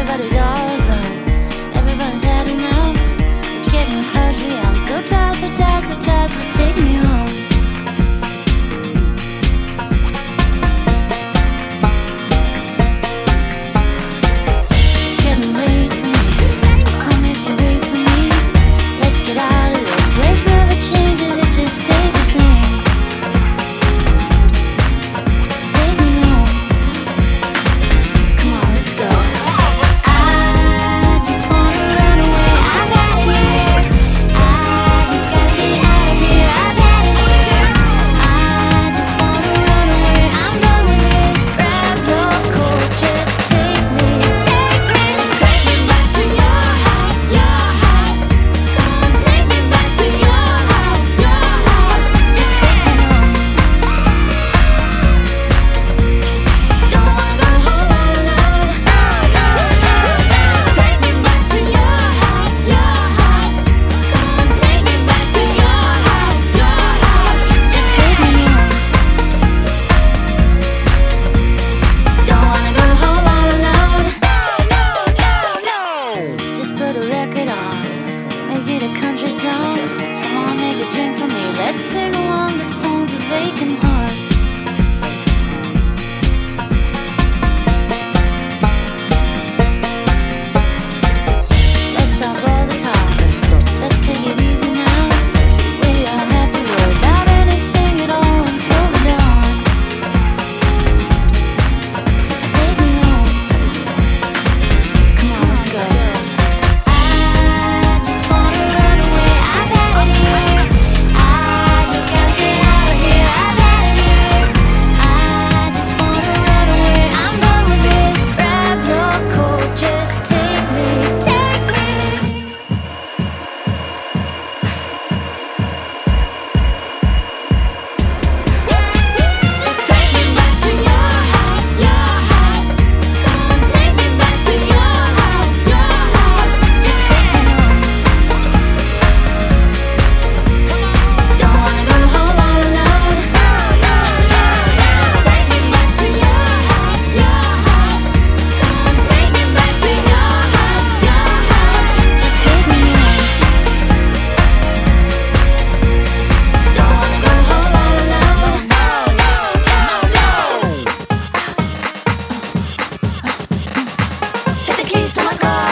everybody's all alone. Everyone's had enough. It's getting ugly. I'm so tired, so tired, so tired. So take me home. Let's sing along the songs of vacant hearts. Let's stop all the talk. Just take it easy now. We don't have to worry about anything at all until the dawn. Just take me home. Come on, let's go. I just wanna run away. I've had it here. Keys to my car.